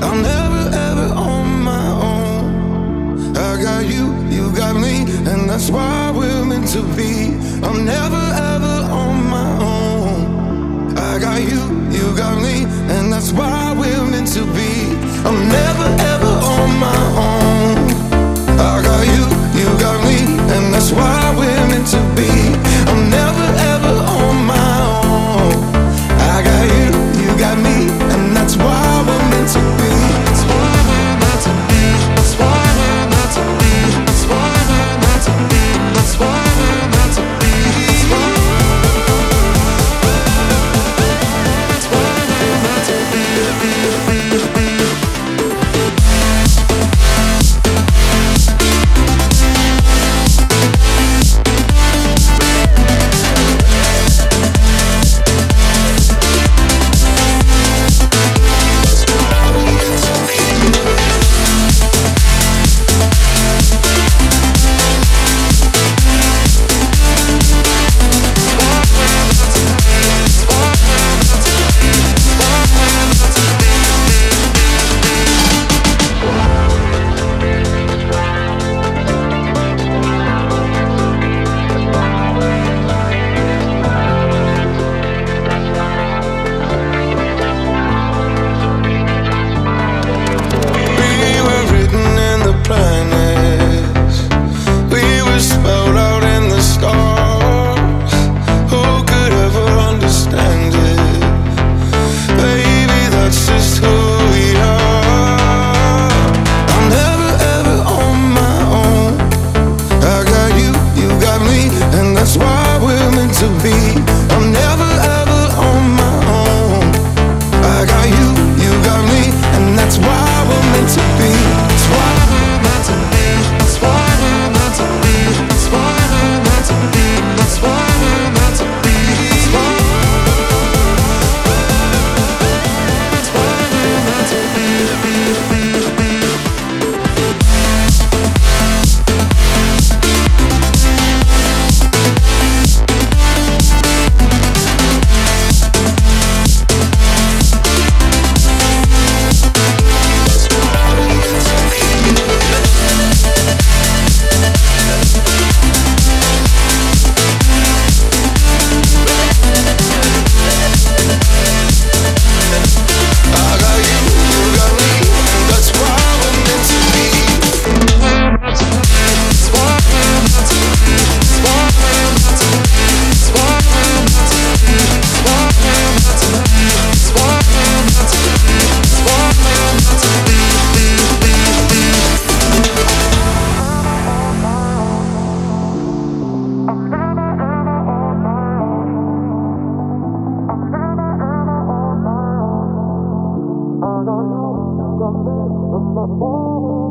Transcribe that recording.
I'm never ever on my own. I got you, you got me, and that's why we're meant to be. I'm never ever on my own. I got you, you got me, and that's why we're meant to be. I'm never ever on my own. I got you, you got me, and that's why we're meant to be. I'm never ever on my own. I got you, you got me, and that's why we're meant to be. That's why we're meant to be. That's why we're meant to be. That's why we're meant to be. That's why we're meant to be. That's why we're meant to be. I got you, you got me, and that's why